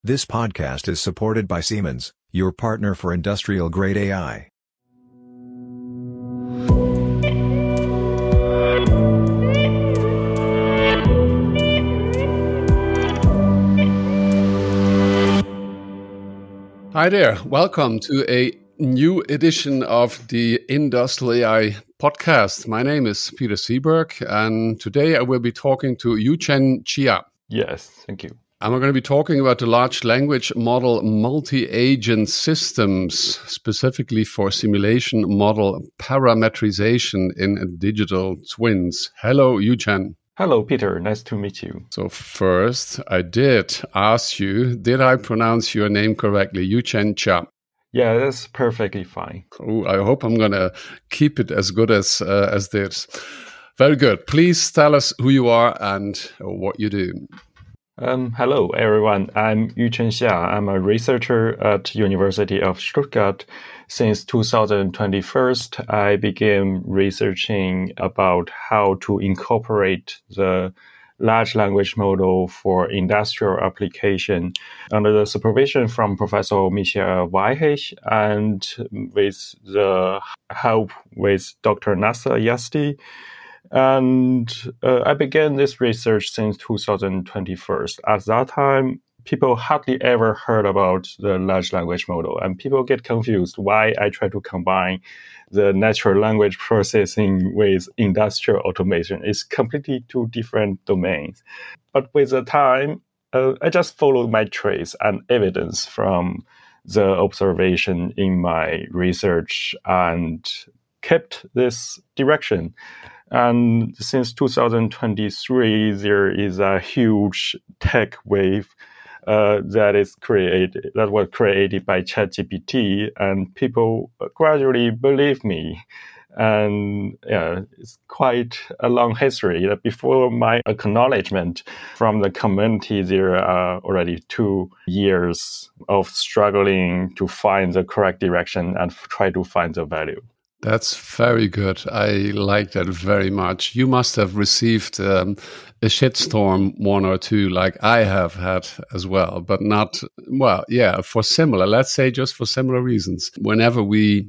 This podcast is supported by Siemens, your partner for industrial-grade AI. Hi there. Welcome to a new edition of the Industrial AI podcast. My name is Peter Seeberg, and today I will be talking to Yuchen Chia. Yes, thank you. And we're going to be talking about the large language model multi-agent systems, specifically for simulation model parametrization in digital twins. Hello, Yuchen. Hello, Peter. Nice to meet you. So first, I did ask you, did I pronounce your name correctly? Yuchen Chia. Yeah, that's perfectly fine. Cool. I hope I'm going to keep it as good as this. Very good. Please tell us who you are and what you do. Hello, everyone. I'm Yuchen Xia. I'm a researcher at University of Stuttgart. Since 2021, I began researching about how to incorporate the large language model for industrial application under the supervision from Professor Michael Weihich and with the help with Dr. Nasser Yazdi. And I began this research since 2021. At that time, people hardly ever heard about the large language model, and people get confused why I try to combine the natural language processing with industrial automation. It's completely two different domains. But with the time, I just followed my trace and evidence from the observation in my research and kept this direction. And since 2023, there is a huge tech wave that was created by ChatGPT, and people gradually believe me. And it's quite a long history. Before my acknowledgement from the community, there are already 2 years of struggling to find the correct direction and try to find the value. That's very good. I like that very much. You must have received a shitstorm, 1 or 2, like I have had as well, but not, for similar, let's say just for similar reasons. Whenever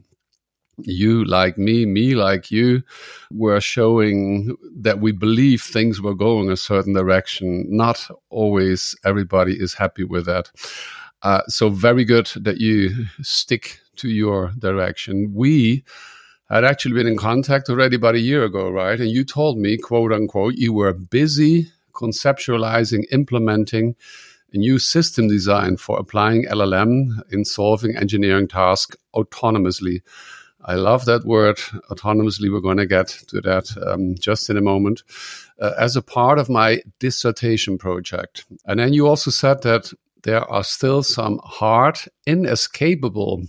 you like me like you, were showing that we believe things were going a certain direction, not always everybody is happy with that. So very good that you stick to your direction. We had actually been in contact already about a year ago, right? And you told me, quote unquote, you were busy conceptualizing, implementing a new system design for applying LLM in solving engineering tasks autonomously. I love that word, autonomously. We're going to get to that just in a moment, as a part of my dissertation project. And then you also said that there are still some hard, inescapable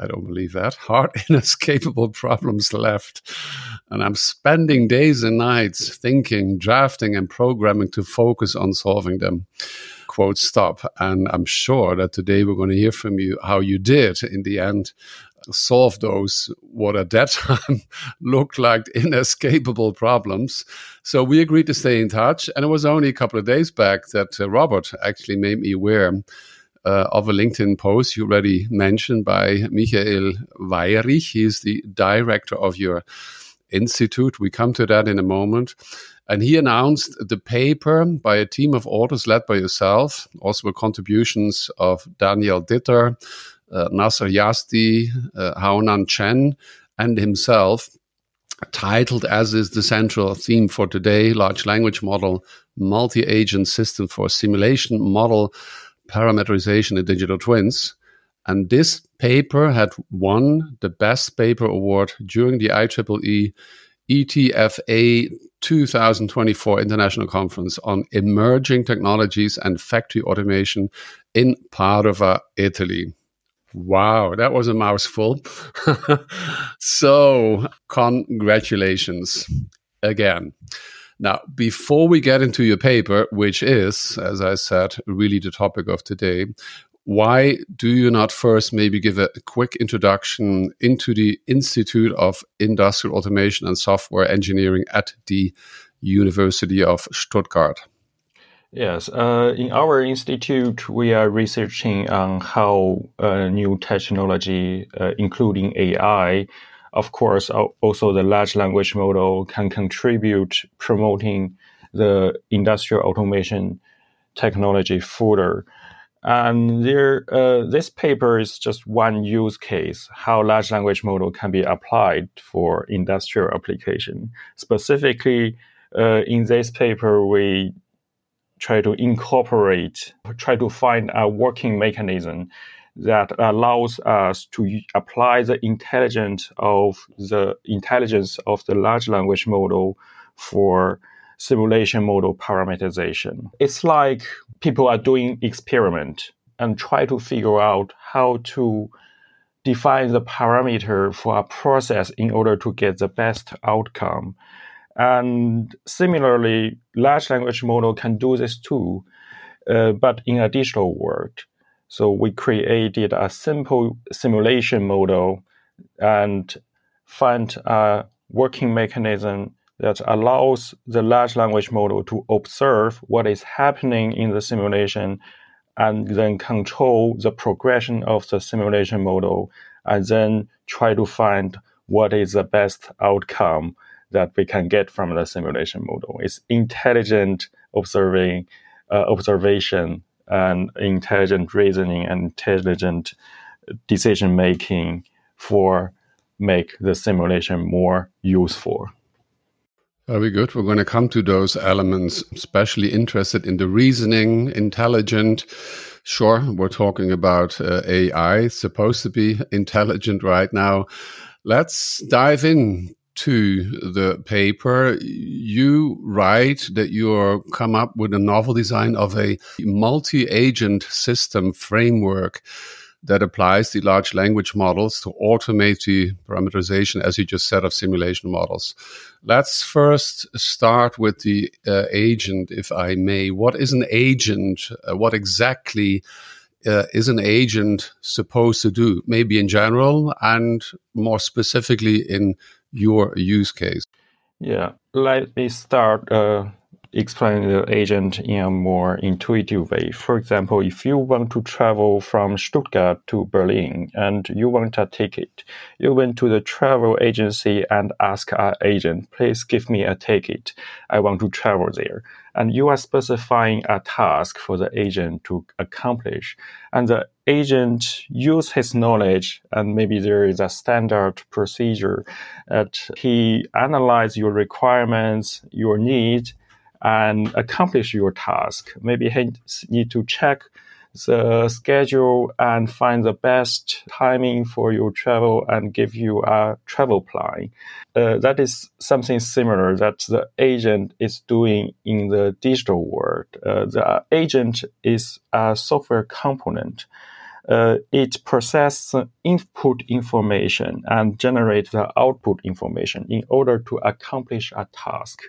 problems left. And I'm spending days and nights thinking, drafting, and programming to focus on solving them. Quote, stop. And I'm sure that today we're going to hear from you how you did, in the end, solve those, what at that time looked like inescapable problems. So we agreed to stay in touch. And it was only a couple of days back that Robert actually made me aware of a LinkedIn post you already mentioned by Michael Weihich. He's the director of your institute. We come to that in a moment. And he announced the paper by a team of authors led by yourself, also with contributions of Daniel Ditter, Nasser Yazdi, Haonan Chen, and himself, titled, as is the central theme for today, Large Language Model, Multi-Agent System for Simulation Model Parametrization in Digital Twins. And this paper had won the Best Paper Award during the IEEE ETFA 2024 International Conference on Emerging Technologies and Factory Automation in Padova, Italy. Wow, that was a mouthful. So, congratulations again. Now, before we get into your paper, which is, as I said, really the topic of today, why do you not first maybe give a quick introduction into the Institute of Industrial Automation and Software Engineering at the University of Stuttgart? Yes, in our institute, we are researching on how new technology, including AI, of course, also the large language model, can contribute promoting the industrial automation technology further. And this paper is just one use case how large language model can be applied for industrial application. Specifically, in this paper, we try to find a working mechanism that allows us to apply the intelligence of the large language model for simulation model parameterization. It's like people are doing experiment and try to figure out how to define the parameter for a process in order to get the best outcome. And similarly, large language model can do this too, but in a digital world. So we created a simple simulation model and find a working mechanism that allows the large language model to observe what is happening in the simulation and then control the progression of the simulation model and then try to find what is the best outcome that we can get from the simulation model. It's intelligent observation and intelligent reasoning and intelligent decision making for make the simulation more useful. Very good. We're going to come to those elements, especially interested in the reasoning, intelligent. Sure, we're talking about AI, supposed to be intelligent right now. Let's dive in to the paper. You write that you come up with a novel design of a multi-agent system framework that applies the large language models to automate the parameterization, as you just said, of simulation models. Let's first start with the agent, if I may. What is an agent? What exactly is an agent supposed to do? Maybe in general and more specifically in your use case. Yeah, let me start explaining the agent in a more intuitive way. For example, if you want to travel from Stuttgart to Berlin and you want a ticket, you went to the travel agency and ask our agent, please give me a ticket. I want to travel there. And you are specifying a task for the agent to accomplish. And the agent use his knowledge, and maybe there is a standard procedure that he analyze your requirements, your needs, and accomplish your task. Maybe he need to check the schedule and find the best timing for your travel and give you a travel plan. That is something similar that the agent is doing in the digital world. The agent is a software component. It processes input information and generates the output information in order to accomplish a task.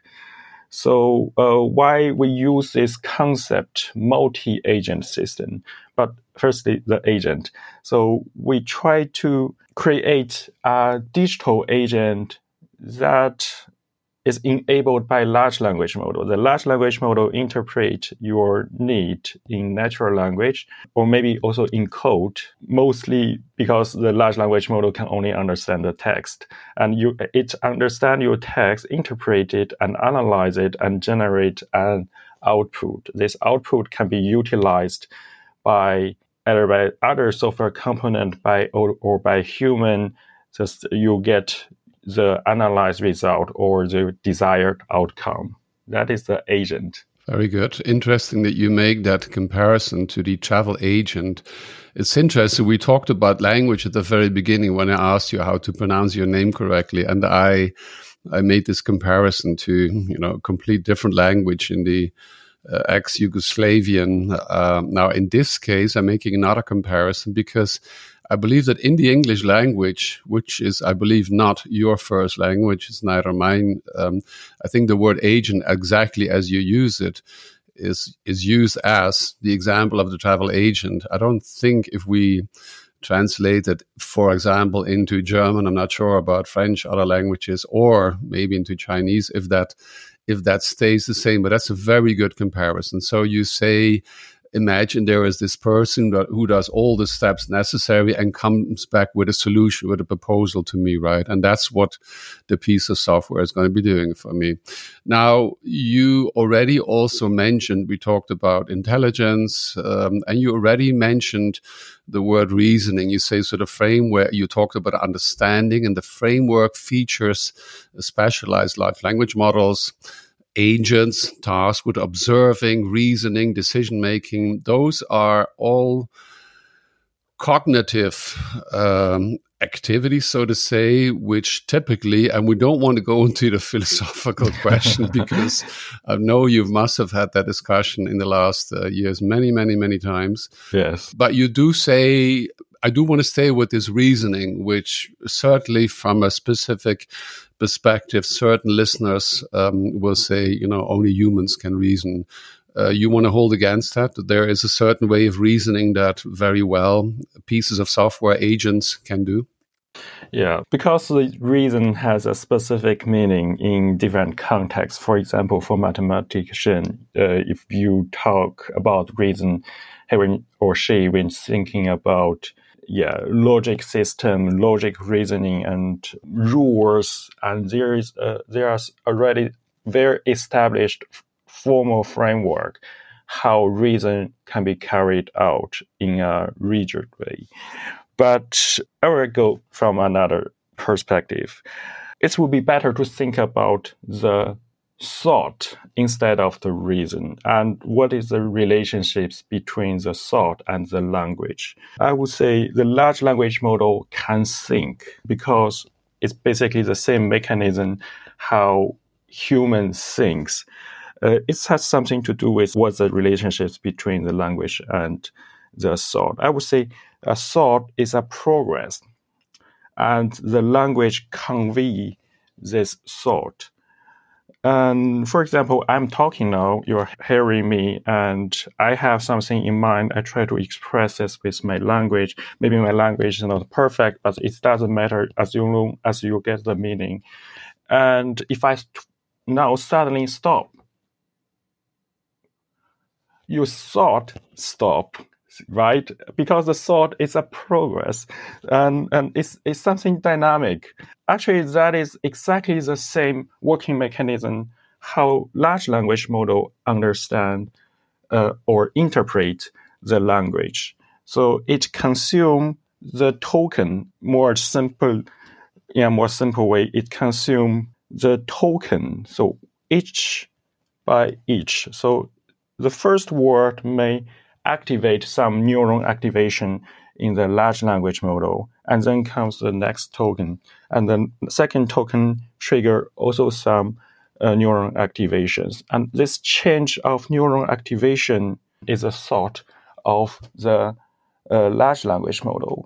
So why we use this concept multi-agent system? But firstly, the agent. So we try to create a digital agent that is enabled by large language model. The large language model interprets your need in natural language, or maybe also in code, mostly because the large language model can only understand the text. And it understands your text, interpret it, and analyze it, and generate an output. This output can be utilized by either by other software component or by human. Just you get the analyzed result or the desired outcome. That is the agent. Very good. Interesting that you make that comparison to the travel agent. It's interesting. We talked about language at the very beginning when I asked you how to pronounce your name correctly. And I made this comparison to, complete different language in the ex-Yugoslavian. Now, in this case, I'm making another comparison because I believe that in the English language, which is, I believe, not your first language, it's neither mine, I think the word agent, exactly as you use it, is used as the example of the travel agent. I don't think if we translate it, for example, into German, I'm not sure about French, other languages, or maybe into Chinese, if that if that stays the same. But that's a very good comparison. So you say, imagine there is this person who does all the steps necessary and comes back with a solution, with a proposal to me, right? And that's what the piece of software is going to be doing for me. Now, you already also mentioned, we talked about intelligence, and you already mentioned the word reasoning. You say sort of framework, you talked about understanding, and the framework features specialized large language models, agents tasked with observing, reasoning, decision-making. Those are all cognitive activities, so to say, which typically, and we don't want to go into the philosophical question because I know you must have had that discussion in the last years many, many, many times. Yes. But you do say, I do want to stay with this reasoning, which certainly from a specific perspective, certain listeners will say, only humans can reason. You want to hold against that there is a certain way of reasoning that very well pieces of software agents can do? Yeah, because the reason has a specific meaning in different contexts. For example, for mathematician, if you talk about reason, he or she when thinking about logic system, logic reasoning, and rules, and there's already very established formal framework how reason can be carried out in a rigid way. But I will go from another perspective. It would be better to think about the thought instead of the reason, and what is the relationships between the thought and the language. I would say the large language model can think because it's basically the same mechanism how human thinks. It has something to do with what the relationships between the language and the thought. I would say a thought is a progress, and the language convey this thought. And for example, I'm talking now, you're hearing me, and I have something in mind. I try to express this with my language. Maybe my language is not perfect, but it doesn't matter as you get the meaning. And if I now suddenly stop, your thought stop, right? Because the thought is a progress, and it's something dynamic. Actually, that is exactly the same working mechanism how large language model understand or interpret the language. So it consume the token more simple way. It consume the token, so each by each. So the first word may activate some neuron activation in the large language model, and then comes the next token. And then the second token trigger also some neuron activations. And this change of neuron activation is a thought of the large language model.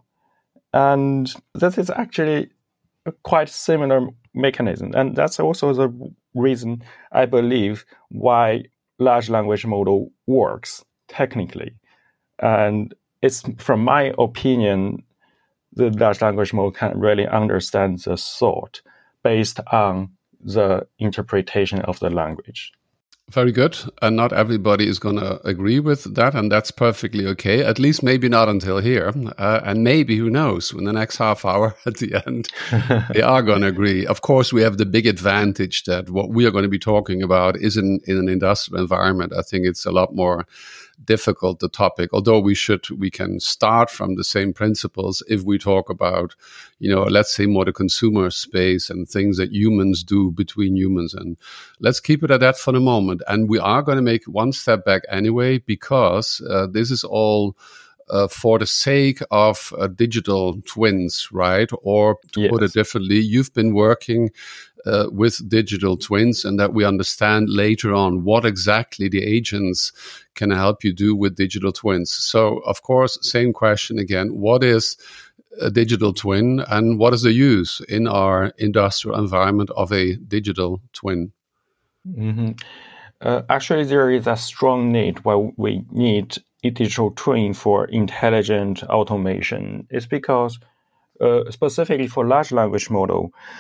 And this is actually a quite similar mechanism. And that's also the reason I believe why large language model works technically. And it's, from my opinion, the large language model can really understand the thought based on the interpretation of the language. Very good. And not everybody is going to agree with that, and that's perfectly okay. At least maybe not until here. And maybe, who knows, in the next half hour at the end, they are going to agree. Of course, we have the big advantage that what we are going to be talking about is in an industrial environment. I think it's a lot more difficult, the topic, although we can start from the same principles if we talk about, let's say more the consumer space and things that humans do between humans. And let's keep it at that for the moment. And we are going to make one step back anyway, because this is all for the sake of digital twins, right? Or to put it differently, you've been working with digital twins, and that we understand later on what exactly the agents can help you do with digital twins. So, of course, same question again. What is a digital twin, and what is the use in our industrial environment of a digital twin? Mm-hmm. Actually, there is a strong need why we need a digital twin for intelligent automation. It's because, specifically for large language model,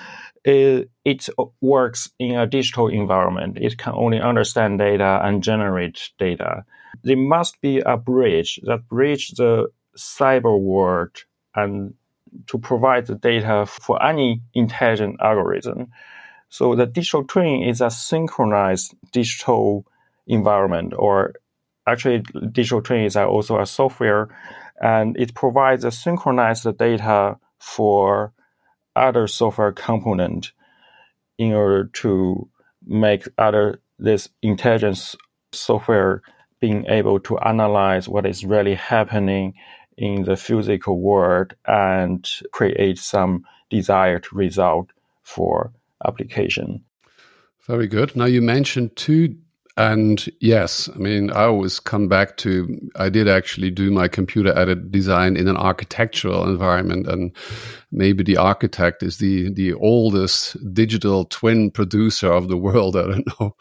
it works in a digital environment. It can only understand data and generate data. There must be a bridge that bridge the cyber world and to provide the data for any intelligent algorithm. So the digital twin is a synchronized digital environment, or actually digital twin is also a software, and it provides a synchronized data for other software component in order to make this intelligence software being able to analyze what is really happening in the physical world and create some desired result for application. Very good. Now you mentioned two, and yes, I mean, I always come back to, I did actually do my computer-aided design in an architectural environment, and maybe the architect is the oldest digital twin producer of the world. I don't know.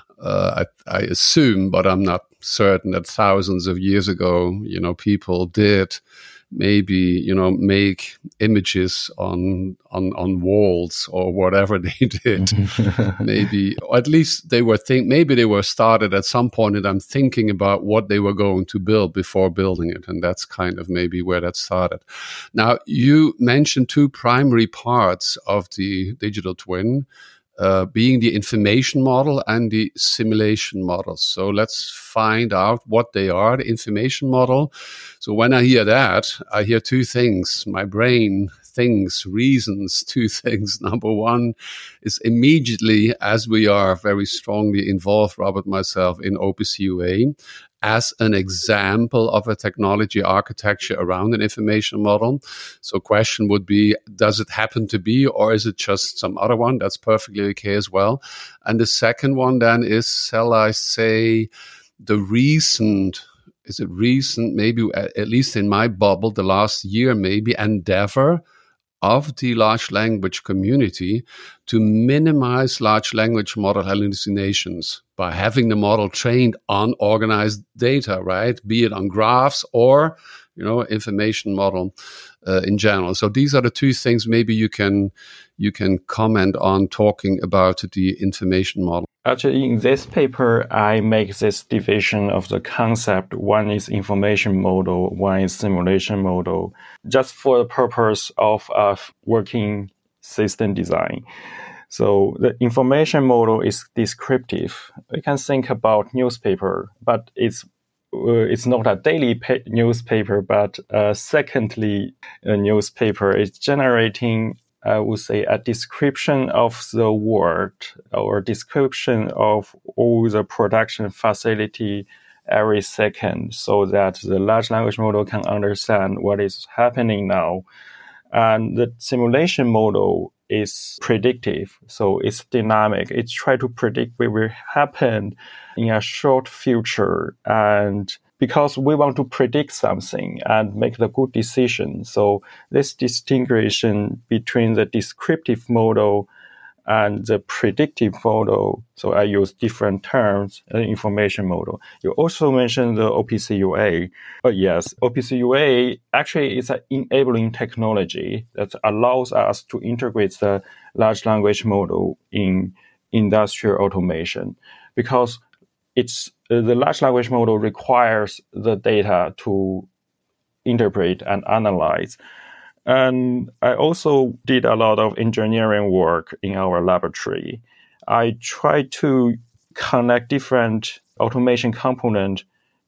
I assume, but I'm not certain, that thousands of years ago, people did maybe, make images on walls or whatever they did. Maybe, or at least they were maybe they were started at some point, and I'm thinking about what they were going to build before building it. And that's kind of maybe where that started. Now, you mentioned two primary parts of the digital twin, being the information model and the simulation model. So let's find out what they are. The information model. So when I hear that, I hear two things. My brain reasons two things. Number one is immediately, as we are very strongly involved, Robert, myself, in OPC UA, as an example of a technology architecture around an information model. So question would be, does it happen to be, or is it just some other one? That's perfectly okay as well. And the second one then is, shall I say, is it recent, maybe at least in my bubble, the last year maybe, endeavor of the large language community to minimize large language model hallucinations by having the model trained on organized data, right? Be it on graphs or, information model in general. So these are the two things maybe you can comment on, talking about the information model. Actually, in this paper, I make this division of the concept. One is information model, one is simulation model, just for the purpose of working system design. So the information model is descriptive. You can think about newspaper, but it's not a daily newspaper, but secondly, a newspaper. It's generating, I would say, a description of the world or description of all the production facility every second, so that the large language model can understand what is happening now. And the simulation model is predictive, so it's dynamic. It's trying to predict what will happen in a short future, and because we want to predict something and make the good decision. So this distinction between the descriptive model and the predictive model, so I use different terms, information model. You also mentioned the OPC UA. But yes, OPC UA actually is an enabling technology that allows us to integrate the large language model in industrial automation, because the large language model requires the data to interpret and analyze. And I also did a lot of engineering work in our laboratory. I tried to connect different automation components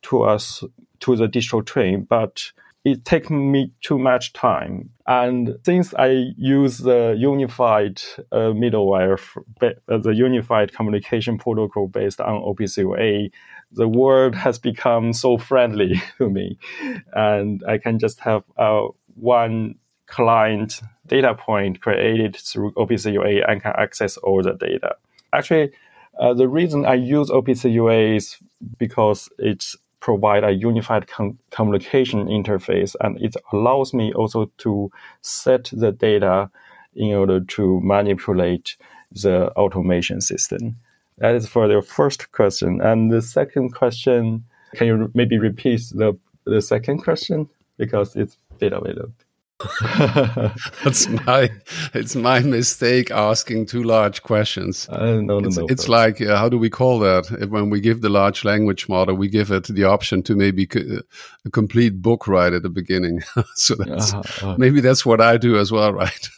to the digital twin, but it takes me too much time. And since I use the unified middleware, the unified communication protocol based on OPC UA, the world has become so friendly to me. And I can just have one client data point created through OPC UA and can access all the data. Actually, the reason I use OPC UA is because it's provide a unified communication interface, and it allows me also to set the data in order to manipulate the automation system. That is for the first question. And the second question, can you maybe repeat the second question? Because it's a bit of it. It's my mistake asking too large questions. No. It's like, how do we call that? When we give the large language model, we give it the option to maybe a complete book right at the beginning. So maybe that's what I do as well, right?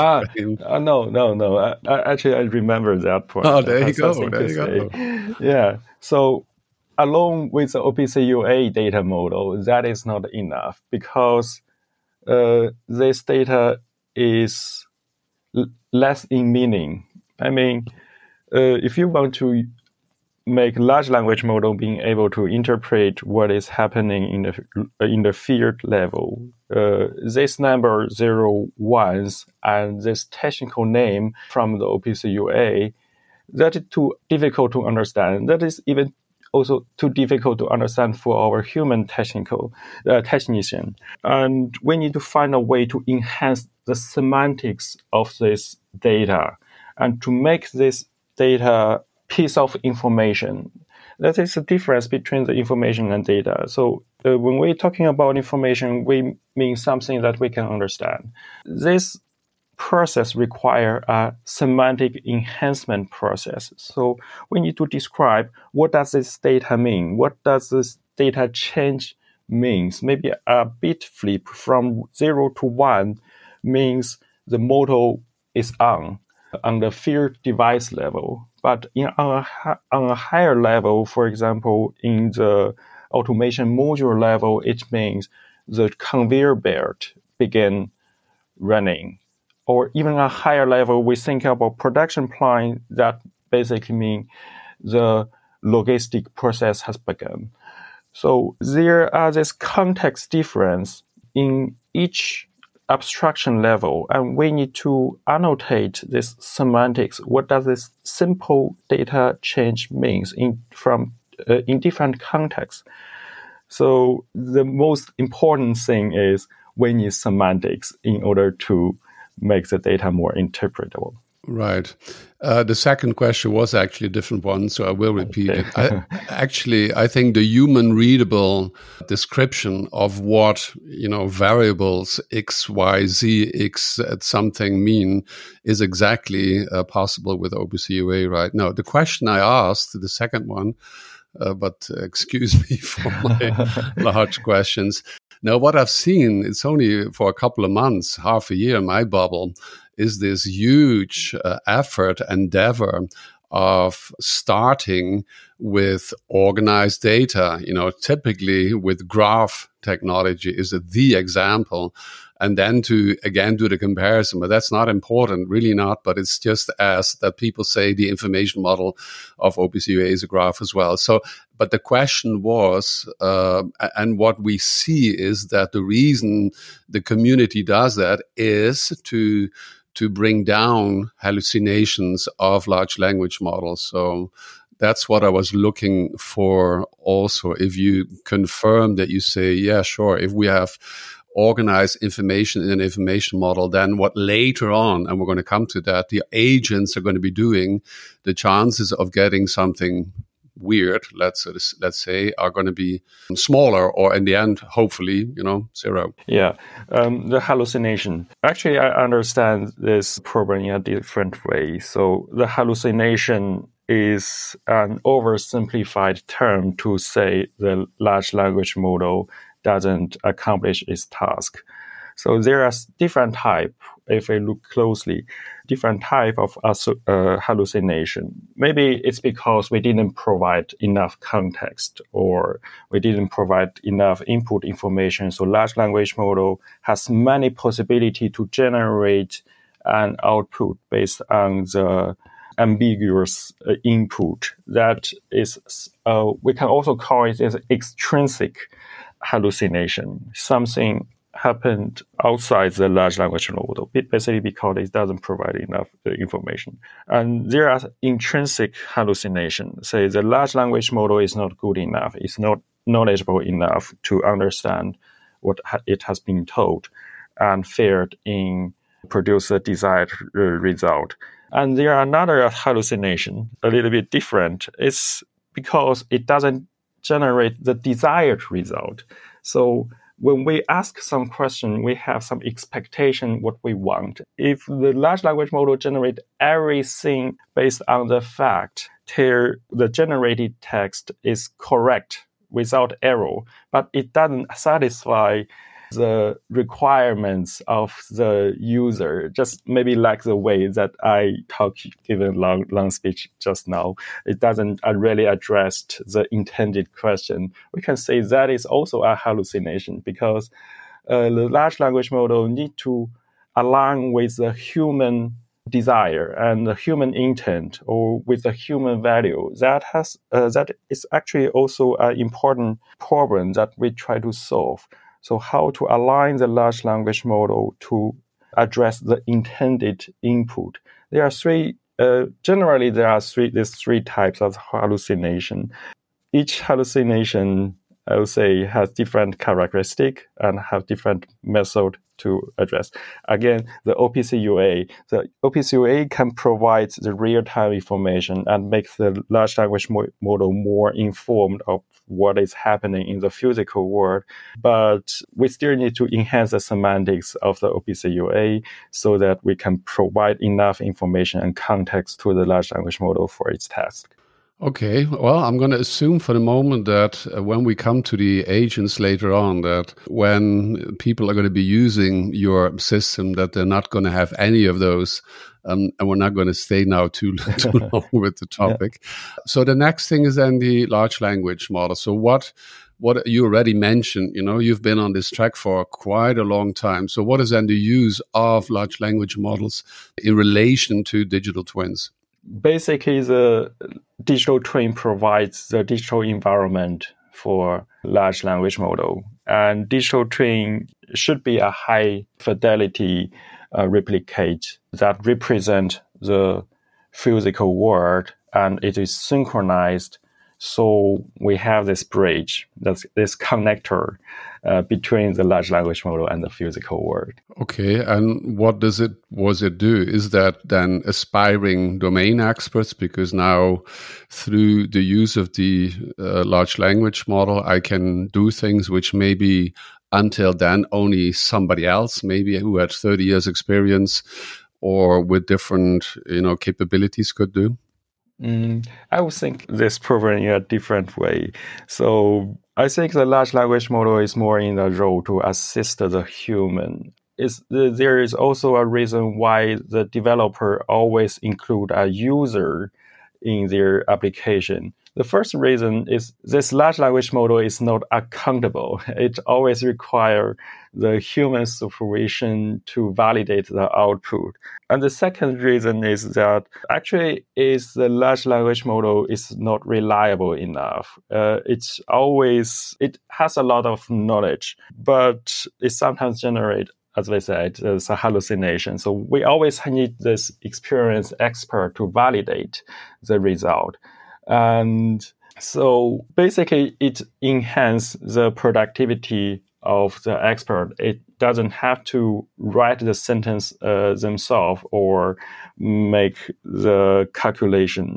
No. Actually, I remember that point. Oh, there you go. Yeah. So along with the OPC-UA data model, that is not enough because this data is less in meaning. I mean, if you want to make large language model being able to interpret what is happening in the field level, this number 0, 1s and this technical name from the OPC-UA, that is too difficult to understand. That is even also too difficult to understand for our human technician. And we need to find a way to enhance the semantics of this data and to make this data piece of information. That is the difference between the information and data. So when we're talking about information, we mean something that we can understand. This process require a semantic enhancement process. So we need to describe what does this data mean? What does this data change means? Maybe a bit flip from 0 to 1 means the model is on the field device level. But on a higher level, for example, in the automation module level, it means the conveyor belt begin running. Or even a higher level, we think about production line that basically mean the logistic process has begun. So there are this context difference in each abstraction level, and we need to annotate this semantics. What does this simple data change means in different contexts? So the most important thing is we need semantics in order to make the data more interpretable. Right. The second question was actually a different one, so I will repeat it. I think the human readable description of what, variables X, Y, Z, X at something mean is exactly possible with OPC-UA right now. The question I asked, the second one, but excuse me for my large questions. Now, what I've seen, it's only for a couple of months, half a year in my bubble, is this huge endeavor of starting with organized data. Typically with graph technology is the example. And then to, again, do the comparison. But that's not important, really not. But it's just as that people say the information model of OPC-UA is a graph as well. So, but the question was, and what we see is that the reason the community does that is to bring down hallucinations of large language models. So that's what I was looking for also. If you confirm that you say, yeah, sure, if we have organize information in an information model, then what later on, and we're going to come to that, the agents are going to be doing, the chances of getting something weird, let's say, are going to be smaller, or in the end, hopefully, zero. Yeah, the hallucination. Actually, I understand this problem in a different way. So the hallucination is an oversimplified term to say the large language model doesn't accomplish its task. So there are different type, if we look closely, different type of hallucination. Maybe it's because we didn't provide enough context or we didn't provide enough input information. So large language model has many possibility to generate an output based on the ambiguous input. That is, we can also call it as extrinsic hallucination. Something happened outside the large language model, basically because it doesn't provide enough information. And there are intrinsic hallucinations. Say the large language model is not good enough, it's not knowledgeable enough to understand what it has been told and failed in produce the desired result. And there are another hallucination, a little bit different. It's because it doesn't generate the desired result. So when we ask some question, we have some expectation what we want. If the large language model generate everything based on the fact till the generated text is correct without error, but it doesn't satisfy the requirements of the user, just maybe like the way that I talk given long speech just now, it doesn't really address the intended question. We can say that is also a hallucination because the large language model need to align with the human desire and the human intent or with the human value. That is actually also an important problem that we try to solve. So how to align the large language model to address the intended input. There are these three types of hallucination. Each hallucination, I would say, has different characteristic and have different method to address. Again, the OPC-UA can provide the real-time information and make the large language model more informed of what is happening in the physical world. But we still need to enhance the semantics of the OPC-UA so that we can provide enough information and context to the large language model for its task. Okay, well, I'm going to assume for the moment that when we come to the agents later on, that when people are going to be using your system, that they're not going to have any of those. And we're not going to stay now too long with the topic. Yeah. So the next thing is then the large language model. So what you already mentioned, you've been on this track for quite a long time. So what is then the use of large language models in relation to digital twins? Basically, the digital twin provides the digital environment for large language model. And digital twin should be a high fidelity replicate that represent the physical world, and it is synchronized. So we have this bridge, this connector between the large language model and the physical world. Okay, and what was it do? Is that then aspiring domain experts? Because now through the use of the large language model, I can do things which maybe until then only somebody else, maybe who had 30 years experience or with different capabilities could do? I would think this proven in a different way. So I think the large language model is more in the role to assist the human. There is also a reason why the developer always include a user in their application. The first reason is this large language model is not accountable. It always requires the human supervision to validate the output. And the second reason is that actually the large language model is not reliable enough. It has a lot of knowledge, but it sometimes generates, as I said, it's a hallucination. So we always need this experienced expert to validate the result. And so basically it enhances the productivity of the expert. It doesn't have to write the sentence themselves or make the calculation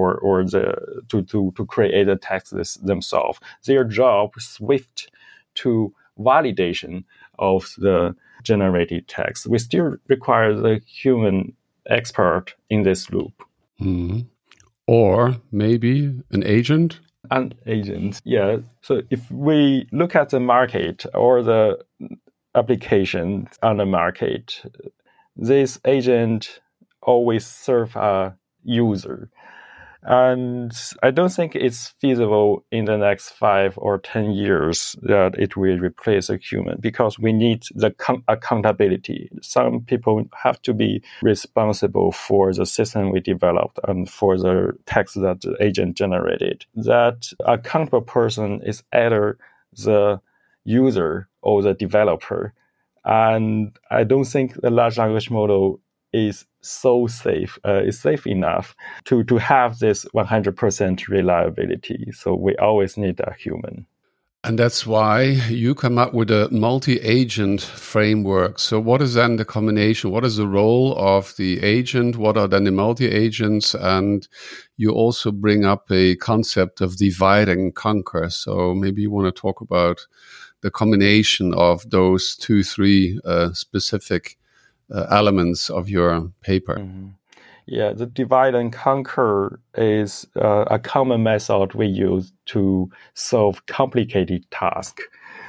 to create the text themselves. Their job is swift to validation of the generated text. We still require the human expert in this loop. Mm-hmm. Or maybe an agent? An agent, yeah. So if we look at the market or the application on the market, this agent always serve a user. And I don't think it's feasible in the next 5 or 10 years that it will replace a human because we need the accountability. Some people have to be responsible for the system we developed and for the text that the agent generated. That accountable person is either the user or the developer. And I don't think the large language model is so safe, is safe enough to have this 100% reliability. So we always need a human. And that's why you come up with a multi-agent framework. So what is then the combination? What is the role of the agent? What are then the multi-agents? And you also bring up a concept of divide and conquer. So maybe you want to talk about the combination of those 2, 3 specific elements of your paper. Mm-hmm. Yeah, the divide and conquer is a common method we use to solve complicated tasks.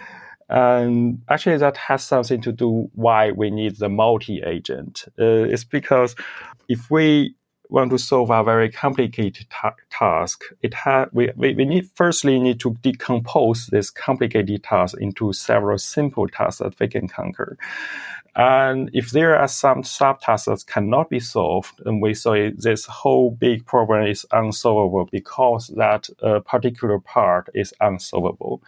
And actually, that has something to do why we need the multi-agent. It's because if we want to solve a very complicated task, we need to decompose this complicated task into several simple tasks that we can conquer. And if there are some subtasks that cannot be solved, then we say this whole big problem is unsolvable because that particular part is unsolvable.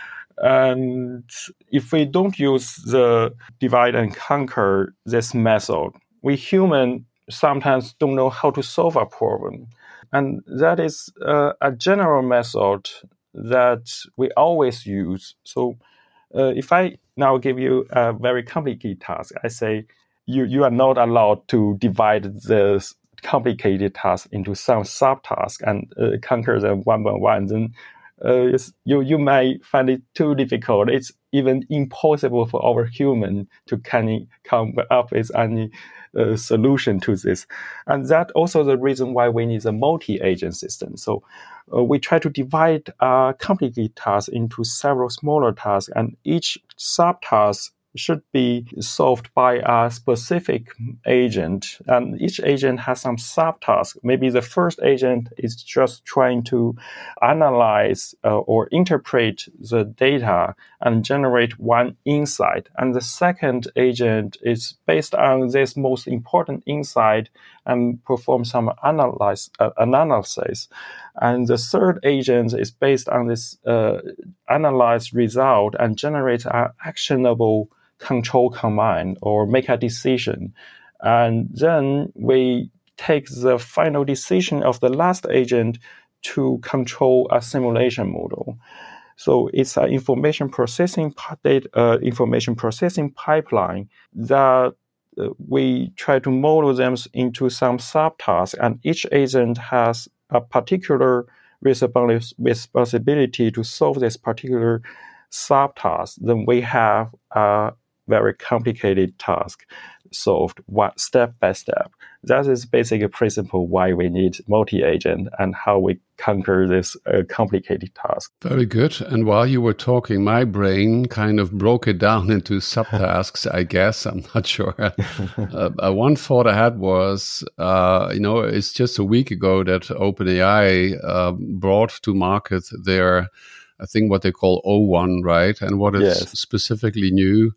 And if we don't use the divide and conquer this method, we human sometimes don't know how to solve a problem. And that is a general method that we always use. So if I now give you a very complicated task, I say you are not allowed to divide this complicated task into some subtasks and conquer them one by one, then you might find it too difficult. It's even impossible for our human to come up with any solution to this. And that also the reason why we need a multi-agent system. So we try to divide complicated tasks into several smaller tasks, and each subtask should be solved by a specific agent. And each agent has some subtasks. Maybe the first agent is just trying to analyze or interpret the data and generate one insight. And the second agent is based on this most important insight and perform some analysis. And the third agent is based on this analyzed result and generate an actionable control command or make a decision. And then we take the final decision of the last agent to control a simulation model. So it's an information processing pipeline that we try to model them into some subtasks, and each agent has a particular responsibility to solve this particular subtask. Then we have a very complicated task solved step by step. That is basically a principle why we need multi-agent and how we conquer this complicated task. Very good. And while you were talking, my brain kind of broke it down into subtasks, I guess. I'm not sure. One thought I had was, it's just a week ago that OpenAI brought to market their, I think what they call O1, right? And what is specifically new,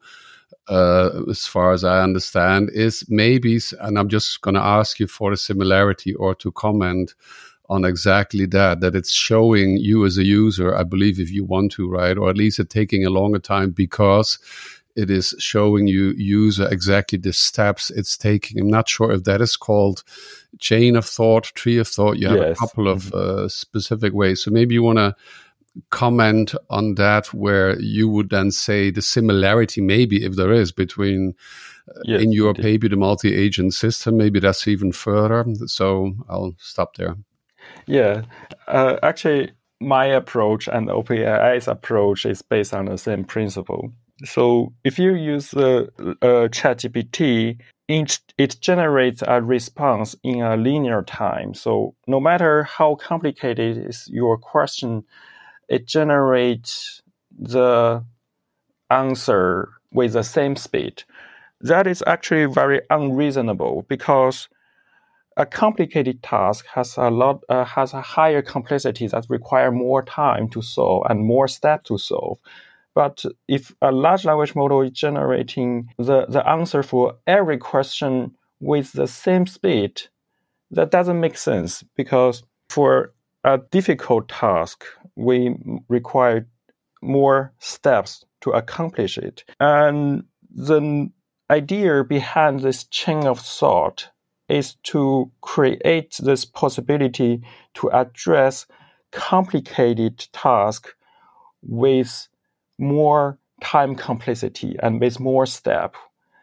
as far as I understand, is maybe, and I'm just going to ask you for a similarity or to comment on exactly that it's showing you as a user, I believe, if you want to, right? Or at least it's taking a longer time because it is showing you user exactly the steps it's taking. I'm not sure if that is called chain of thought, tree of thought. You have a couple of specific ways. So maybe you want to comment on that, where you would then say the similarity, maybe if there is, between in your paper, the multi-agent system. Maybe that's even further. So I'll stop there. Yeah, actually, my approach and OpenAI's approach is based on the same principle. So if you use the ChatGPT, it generates a response in a linear time. So no matter how complicated is your question, it generates the answer with the same speed. That is actually very unreasonable because a complicated task has a higher complexity that require more time to solve and more steps to solve. But if a large language model is generating the answer for every question with the same speed, that doesn't make sense, because for a difficult task, we require more steps to accomplish it. And the idea behind this chain of thought is to create this possibility to address complicated tasks with more time complexity and with more steps.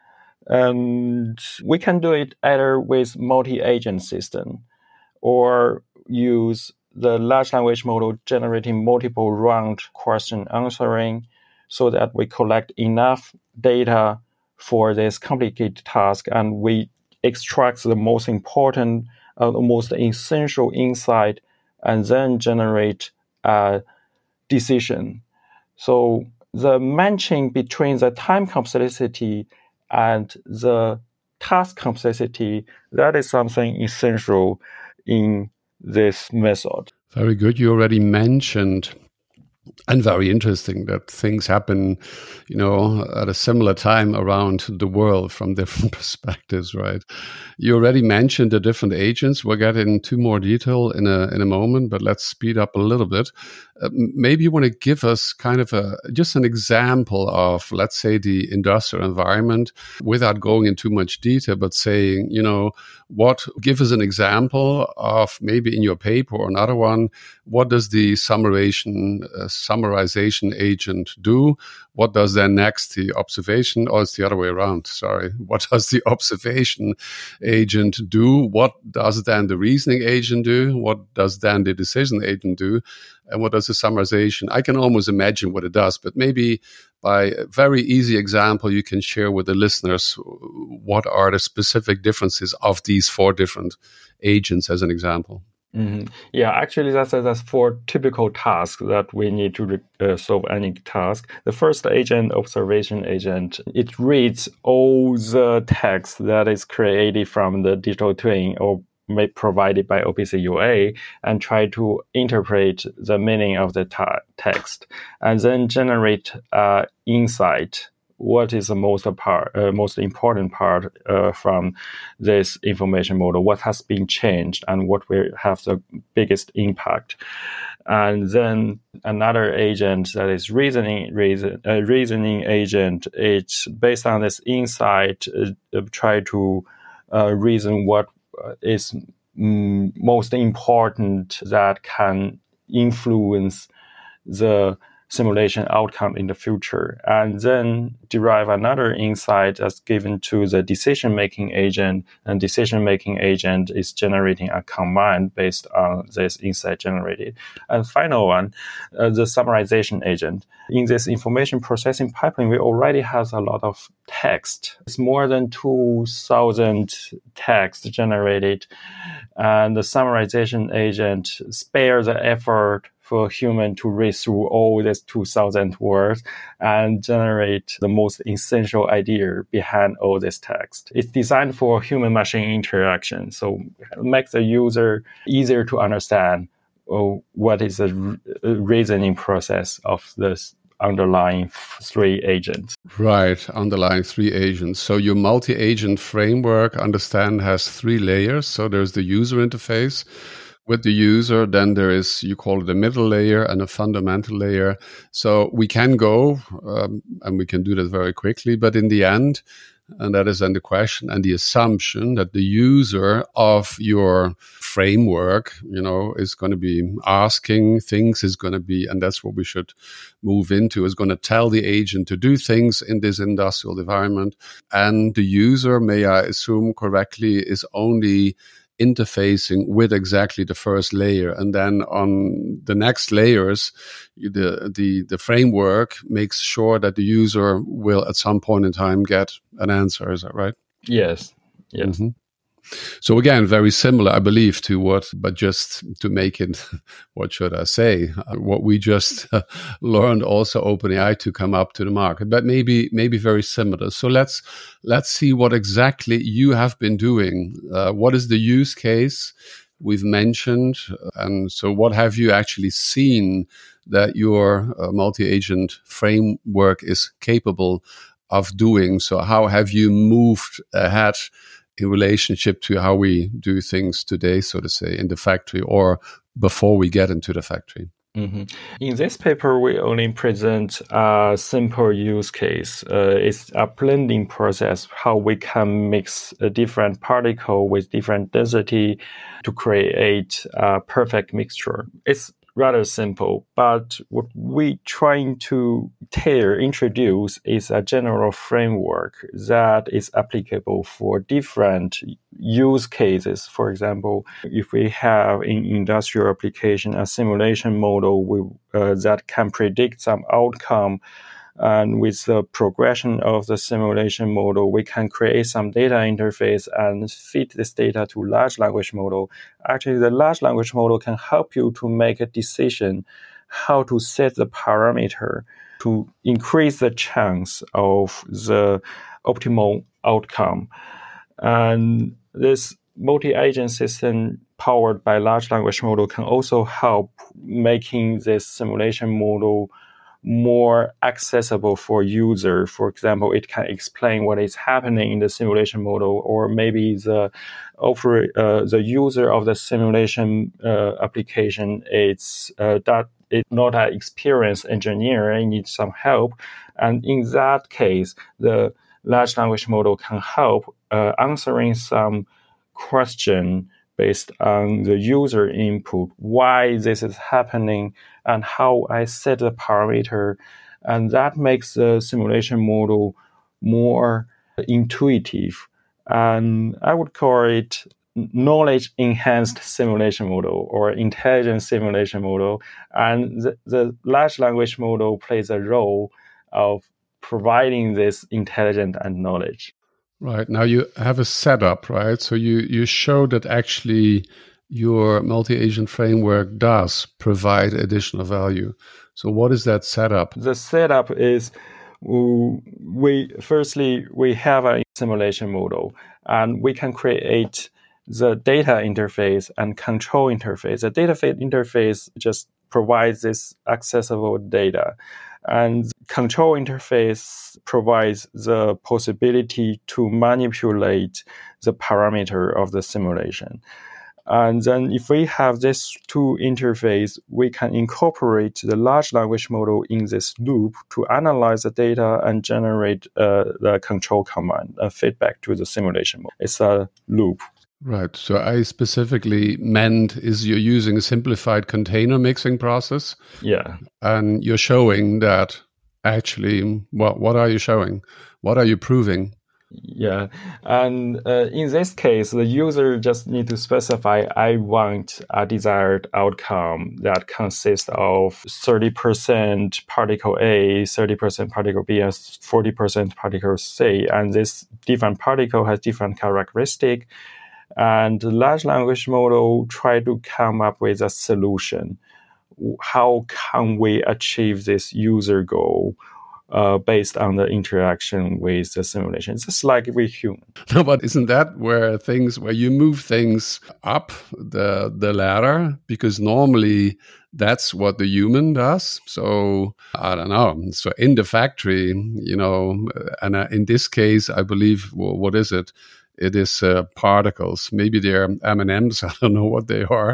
And we can do it either with multi-agent system or use the large language model generating multiple round question answering so that we collect enough data for this complicated task, and we extract the most important, the most essential insight, and then generate a decision. So the matching between the time complexity and the task complexity, that is something essential in this method. Very good. You already mentioned, and very interesting, that things happen, at a similar time around the world from different perspectives, right? You already mentioned the different agents. We'll get into more detail in a moment, but let's speed up a little bit. Maybe you want to give us kind of just an example of, let's say, the industrial environment without going into too much detail, but saying, give us an example of, maybe in your paper or another one, what does the summarization agent do? What does then next the observation, or it's the other way around, sorry. What does the observation agent do? What does then the reasoning agent do? What does then the decision agent do? And what does the summarization? I can almost imagine what it does, but maybe by a very easy example, you can share with the listeners what are the specific differences of these 4 different agents as an example. Mm-hmm. Yeah, actually, that's 4 typical tasks that we need to solve any task. The first agent, observation agent, it reads all the text that is created from the digital twin or provided by OPC UA and try to interpret the meaning of the text and then generate insight. What is the most important part from this information model? What has been changed and what will have the biggest impact? And then another agent that is reasoning agent. It's based on this insight, try to reason what is most important that can influence the simulation outcome in the future, and then derive another insight that's given to the decision-making agent, and decision-making agent is generating a command based on this insight generated. And final one, the summarization agent. In this information processing pipeline, we already have a lot of text. It's more than 2,000 text generated, and the summarization agent spares the effort for a human to read through all these 2,000 words and generate the most essential idea behind all this text. It's designed for human-machine interaction, so it makes the user easier to understand what is the reasoning process of this underlying 3 agents. Right, underlying 3 agents. So your multi-agent framework, understand, has 3 layers. So there's the user interface with the user, then there is, you call it a middle layer and a fundamental layer. So we can go, and we can do that very quickly, but in the end, and that is then the question and the assumption that the user of your framework, is going to be asking things, is going to be, and that's what we should move into, is going to tell the agent to do things in this industrial environment. And the user, may I assume correctly, is only interfacing with exactly the first layer, and then on the next layers, the framework makes sure that the user will at some point in time get an answer. Is that right? Yes. Mm-hmm. So again, very similar, I believe, to but just to make it, what should I say, what we just learned also OpenAI to come up to the market, but maybe very similar. So let's see what exactly you have been doing. What is the use case we've mentioned? And so what have you actually seen that your multi-agent framework is capable of doing? So how have you moved ahead in relationship to how we do things today, so to say, in the factory or before we get into the factory? Mm-hmm. In this paper, we only present a simple use case. It's a blending process, how we can mix a different particle with different density to create a perfect mixture. It's rather simple, but what we're trying to introduce is a general framework that is applicable for different use cases. For example, if we have in industrial application a simulation model that can predict some outcome And with the progression of the simulation model, we can create some data interface and feed this data to large language model. Actually, the large language model can help you to make a decision how to set the parameter to increase the chance of the optimal outcome. And this multi-agent system powered by large language model can also help making this simulation model more accessible for user. For example, it can explain what is happening in the simulation model, or maybe the user of the simulation application is not an experienced engineer and needs some help. And in that case, the large language model can help answering some question based on the user input, why this is happening and how I set the parameter. And that makes the simulation model more intuitive. And I would call it knowledge enhanced simulation model or intelligent simulation model. And the large language model plays a role of providing this intelligence and knowledge. Right. Now you have a setup, right? So you show that actually your multi-agent framework does provide additional value. So what is that setup? The setup is we have a simulation model, and we can create the data interface and control interface. The data interface just provides this accessible data. And control interface provides the possibility to manipulate the parameter of the simulation. And then if we have this two interface, we can incorporate the large language model in this loop to analyze the data and generate the control command and feedback to the simulation model. It's a loop. Right. So I specifically meant is you're using a simplified container mixing process. Yeah. And you're showing that actually, what are you showing? What are you proving? Yeah. And in this case, the user just need to specify, I want a desired outcome that consists of 30% particle A, 30% particle B, and 40% particle C. And this different particle has different characteristic. And the large language model try to come up with a solution. How can we achieve this user goal based on the interaction with the simulation? It's just like with human. No, but isn't that where you move things up the ladder? Because normally that's what the human does. So I don't know. So in the factory, and in this case, I believe, what is it? It is particles. Maybe they're M&Ms. I don't know what they are.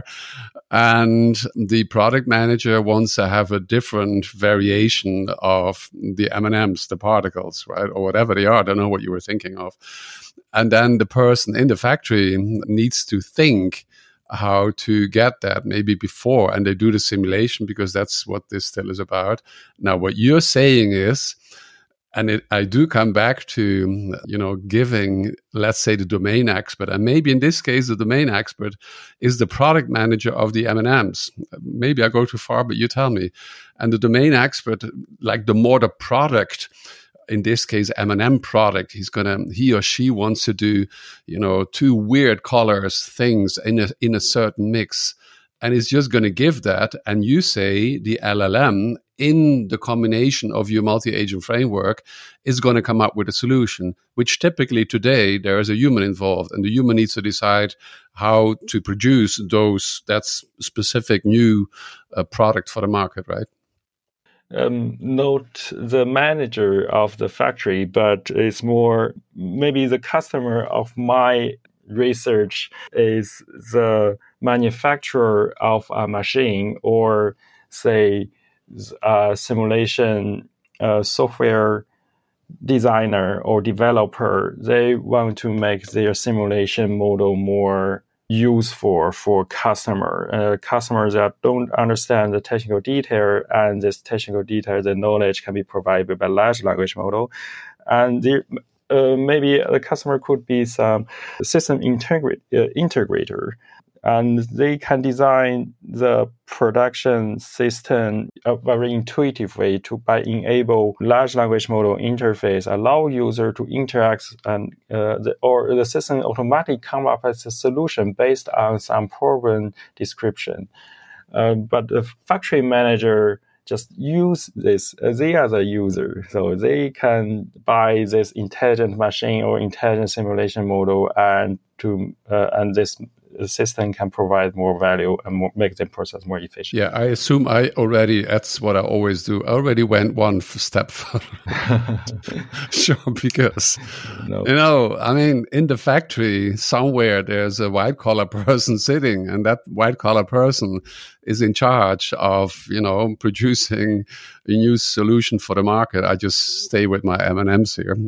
And the product manager wants to have a different variation of the M&Ms, the particles, right? Or whatever they are. I don't know what you were thinking of. And then the person in the factory needs to think how to get that maybe before. And they do the simulation because that's what this still is about. Now, what you're saying is, and I do come back to, giving, let's say, the domain expert. And maybe in this case, the domain expert is the product manager of the M&Ms. Maybe I go too far, but you tell me. And the domain expert, like the product, in this case, M&M product, he or she wants to do, two weird colors, things in a certain mix. And it's just going to give that. And you say the LLM in the combination of your multi-agent framework is going to come up with a solution, which typically today there is a human involved, and the human needs to decide how to produce that specific new product for the market, right? Not the manager of the factory, but it's more maybe the customer of my research is the manufacturer of a machine, or say simulation software designer or developer. They want to make their simulation model more useful for customers that don't understand the technical detail, and this technical detail, the knowledge can be provided by large language model. And maybe the customer could be some system integrator. And they can design the production system a very intuitive way by enable large language model interface, allow user to interact, and the system automatically come up with a solution based on some problem description. But the factory manager just use this. They are the user, so they can buy this intelligent machine or intelligent simulation model, and this system can provide more value and make the process more efficient. Yeah, I assume that's what I always do. I already went one step further. Sure, because, I mean, in the factory somewhere, there's a white collar person sitting, and that white collar person is in charge of, producing a new solution for the market. I just stay with my M&Ms here.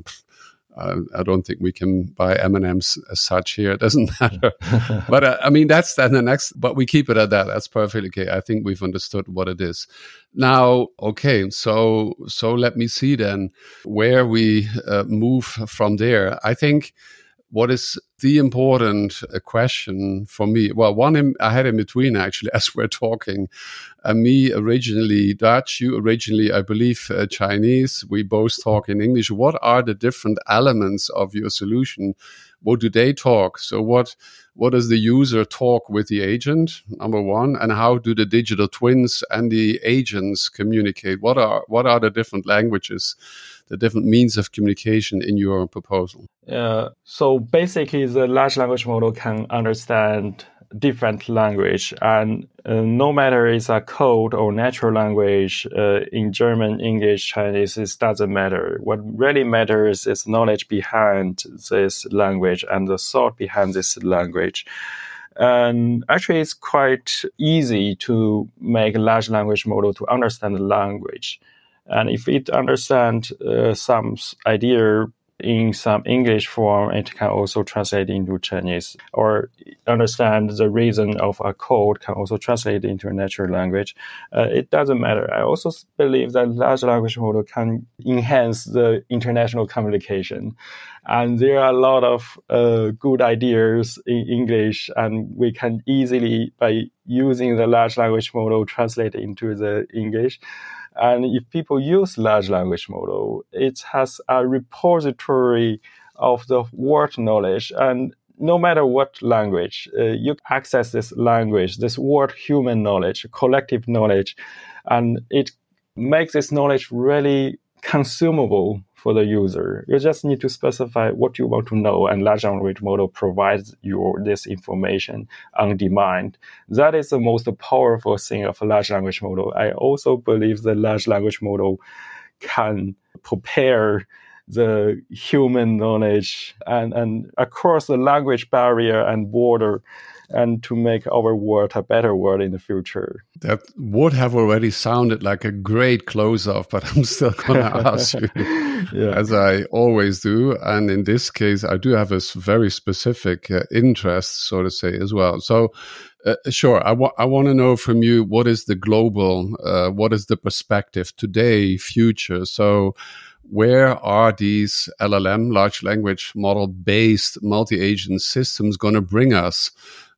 I don't think we can buy M&Ms as such here. It doesn't matter. But I mean, that's then the next, but we keep it at that. That's perfectly okay. I think we've understood what it is. Now, okay, so let me see then where we move from there. I think what is the important question for me? Well, one I had in between actually as we're talking. Me originally Dutch, you originally, I believe, Chinese. We both talk in English. What are the different elements of your solution? What do they talk? So what does the user talk with the agent, number one? And how do the digital twins and the agents communicate? What are the different languages, the different means of communication in your proposal? So basically, the large language model can understand different language, and no matter it's a code or natural language, in German, English, Chinese, it doesn't matter. What really matters is knowledge behind this language and the thought behind this language. And actually, it's quite easy to make a large language model to understand the language. And if it understands some idea in some English form, it can also translate into Chinese, or understand the reason of a code can also translate into a natural language. It doesn't matter. I also believe that large language model can enhance the international communication. And there are a lot of good ideas in English, and we can easily, by using the large language model, translate into the English. And if people use large language model, it has a repository of the word knowledge. And no matter what language, you access this language, this word human knowledge, collective knowledge, and it makes this knowledge really consumable for the user. You just need to specify what you want to know, and large language model provides you this information on demand. That is the most powerful thing of a large language model. I also believe the large language model can prepare the human knowledge and across the language barrier and border, and to make our world a better world in the future. That would have already sounded like a great close-off, but I'm still going to ask you, as I always do. And in this case, I do have a very specific interest, so to say, as well. So, sure, I want to know from you, what is the global, what is the perspective today, future? So, where are these LLM, large language model based multi-agent systems going to bring us,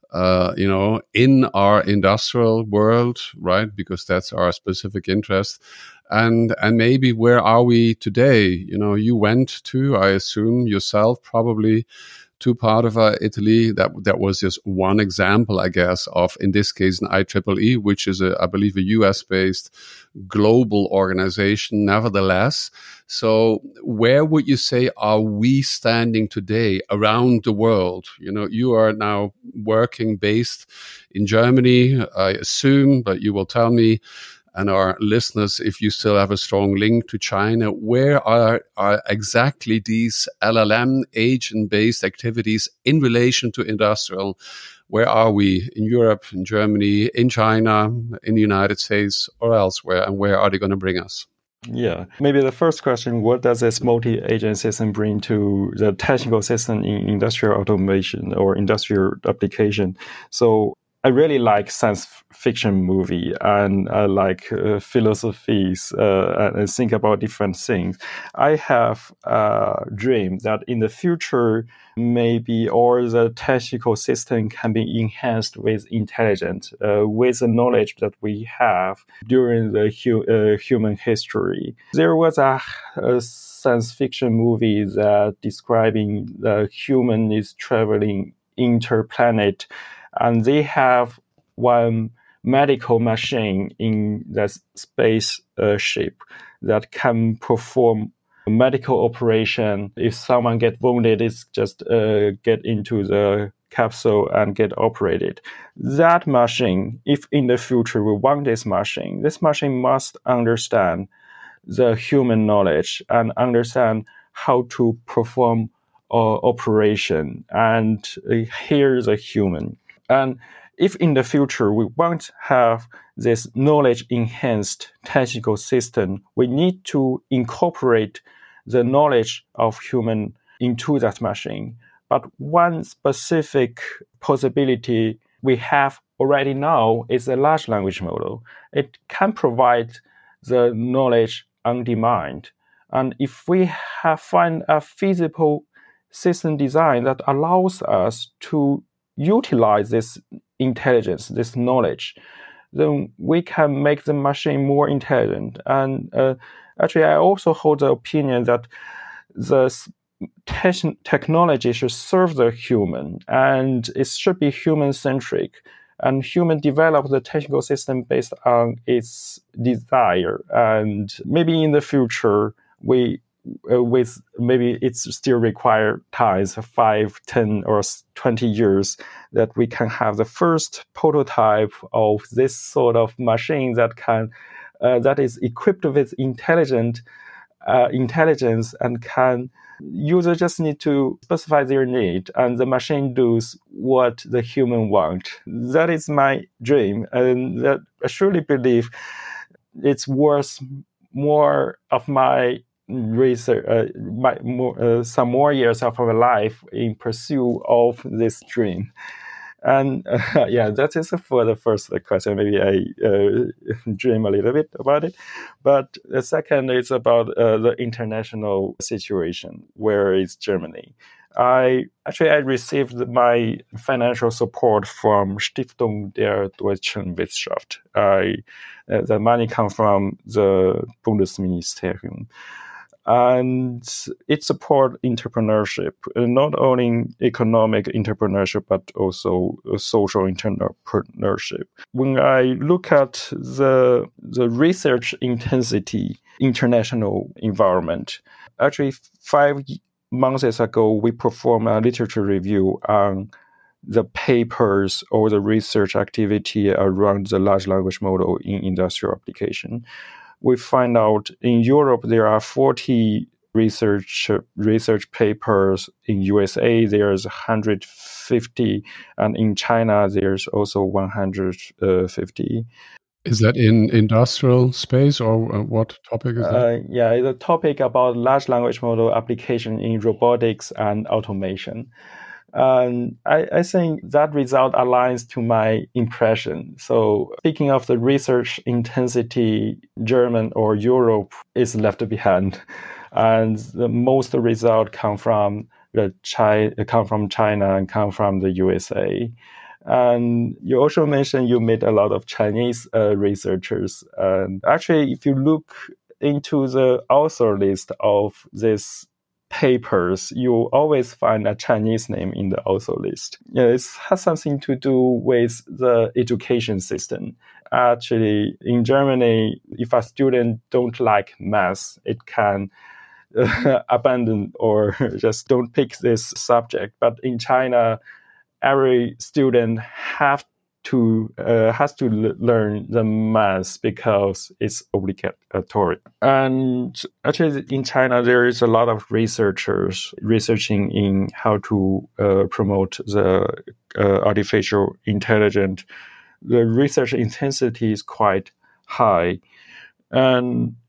in our industrial world, right? Because that's our specific interest. And maybe where are we today? You went to, I assume yourself, probably to part of Italy. That was just one example, I guess, of, in this case, an IEEE, which is, I believe, a US-based global organization, nevertheless. So where would you say are we standing today around the world? You are now working based in Germany, I assume, but you will tell me, and our listeners, if you still have a strong link to China, where are exactly these LLM agent-based activities in relation to industrial? Where are we in Europe, in Germany, in China, in the United States, or elsewhere? And where are they going to bring us? Yeah, maybe the first question, what does this multi-agent system bring to the technical system in industrial automation or industrial application? So I really like science fiction movie, and I like philosophies and think about different things. I have a dream that in the future, maybe all the technical system can be enhanced with intelligence, with the knowledge that we have during the human history. There was a science fiction movie that describing the human is traveling interplanet, and they have one medical machine in the space ship that can perform a medical operation. If someone get wounded, it's just get into the capsule and get operated. That machine, if in the future we want this machine must understand the human knowledge and understand how to perform operation, and here's a human. And if in the future we want to have this knowledge enhanced technical system, we need to incorporate the knowledge of human into that machine. But one specific possibility we have already now is a large language model. It can provide the knowledge on demand. And if we find a feasible system design that allows us to utilize this intelligence, this knowledge, then we can make the machine more intelligent. And actually, I also hold the opinion that the technology should serve the human, and it should be human-centric. And human develop the technical system based on its desire. And maybe in the future, with maybe it's still require times 5, 10, or 20 years that we can have the first prototype of this sort of machine that can that is equipped with intelligence and can user just need to specify their need and the machine does what the human want. That is my dream, and that I surely believe it's worth more of my research, some more years of my life in pursuit of this dream. And that is for the first question. Maybe I dream a little bit about it. But the second is about the international situation, where is Germany. I received my financial support from Stiftung der Deutschen Wissenschaft. The money comes from the Bundesministerium. And it supports entrepreneurship, not only economic entrepreneurship, but also social entrepreneurship. When I look at the research intensity, international environment, actually 5 months ago, we performed a literature review on the papers or the research activity around the large language model in industrial application. We find out in Europe there are 40 research papers. In USA there's 150, and in China there's also 150. Is that in industrial space, or what topic is that? It's a topic about large language model application in robotics and automation. I think that result aligns to my impression. So speaking of the research intensity, German or Europe is left behind. And the most result come from China and come from the USA. And you also mentioned you met a lot of Chinese researchers. And actually, if you look into the author list of this papers, you always find a Chinese name in the author list. It has something to do with the education system. Actually, in Germany, if a student don't like math, it can abandon or just don't pick this subject. But in China, every student has to learn the math because it's obligatory. And actually, in China, there is a lot of researchers researching in how to promote the artificial intelligence. The research intensity is quite high. And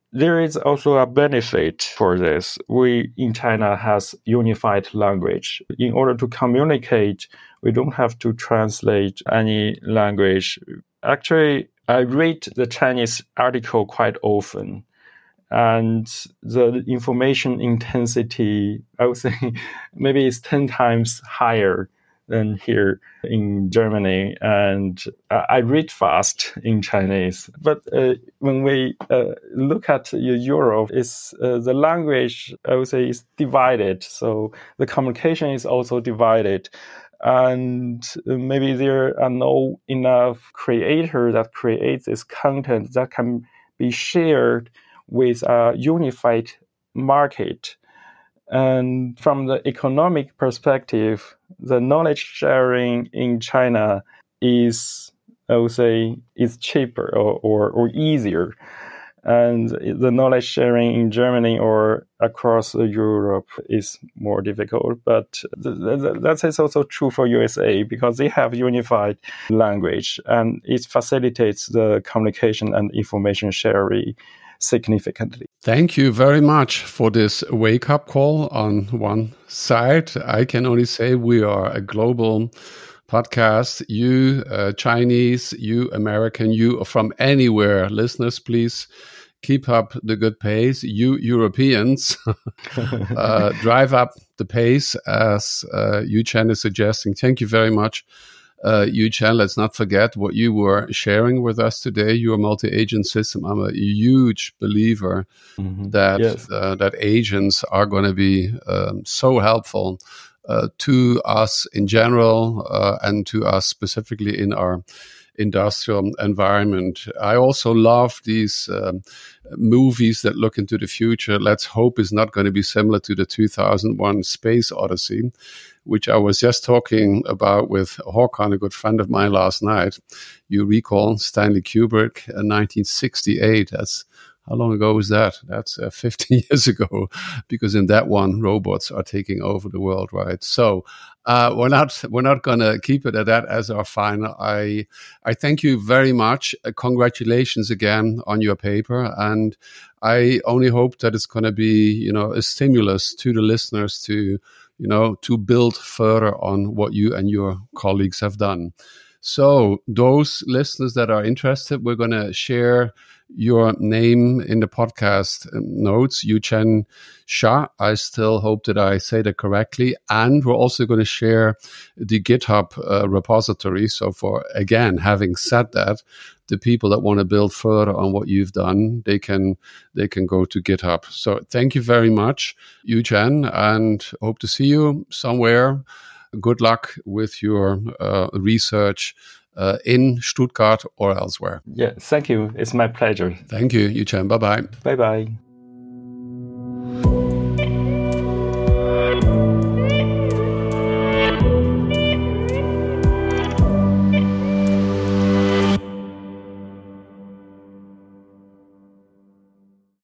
there is also a benefit for this. We in China has unified language. In order to communicate, we don't have to translate any language. Actually, I read the Chinese article quite often. And the information intensity, I would say, maybe it's 10 times higher than here in Germany. And I read fast in Chinese. But when we look at Europe, it's, the language, I would say, is divided. So the communication is also divided. And maybe there are not enough creators that create this content that can be shared with a unified market. And from the economic perspective, the knowledge sharing in China is, I would say, is cheaper or easier. And the knowledge sharing in Germany or across Europe is more difficult. But that is also true for USA because they have unified language and it facilitates the communication and information sharing significantly. Thank you very much for this wake-up call on one side. I can only say we are a global podcast. You Chinese, you American, you from anywhere. Listeners, please keep up the good pace. You Europeans, drive up the pace as Yu-Chen is suggesting. Thank you very much. Yu-Chen, let's not forget what you were sharing with us today, your multi-agent system. I'm a huge believer that that agents are going to be so helpful to us in general and to us specifically in our industrial environment. I also love these movies that look into the future. Let's hope it's not going to be similar to the 2001 Space Odyssey, which I was just talking about with Håkan, a good friend of mine, last night. You recall Stanley Kubrick, 1968. That's how long ago was that? That's 50 years ago, because in that one, robots are taking over the world, right? So we're not going to keep it at that as our final. I thank you very much. Congratulations again on your paper, and I only hope that it's going to be, a stimulus to the listeners to build further on what you and your colleagues have done. So those listeners that are interested, we're going to share your name in the podcast notes, Yu-Chen Xia. I still hope that I say that correctly. And we're also going to share the GitHub repository. So for, again, having said that, the people that want to build further on what you've done, they can go to GitHub. So thank you very much, Yu-Chen, and hope to see you somewhere. Good luck with your research in Stuttgart or elsewhere. Yeah, thank you. It's my pleasure. Thank you, Yu-Chen. Bye-bye. Bye-bye.